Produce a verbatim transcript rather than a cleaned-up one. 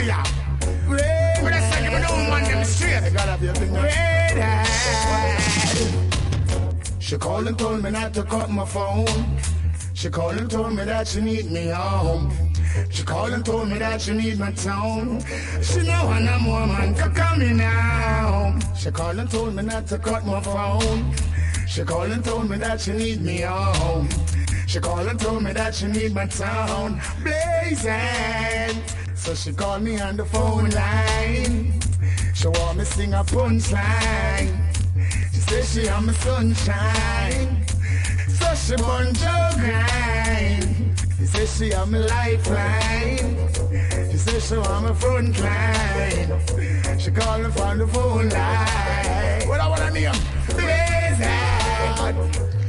fire. Red eye. But I said you don't want them straight. I gotta be a thing. Red eye. She called and told me not to cut my phone. She called and told me that she need me home. She called and told me that she need my tone. She know I'm a woman to come in now. She called and told me not to cut my phone. She called and told me that she need me home. She called and told me that she need my town blazing. So she called me on the phone line. She want me sing a punchline. She said she on my sunshine. So she born Joe grind. She said she on my lifeline. She said she on my front line. She called me from the phone line. What I want to name? Blazing.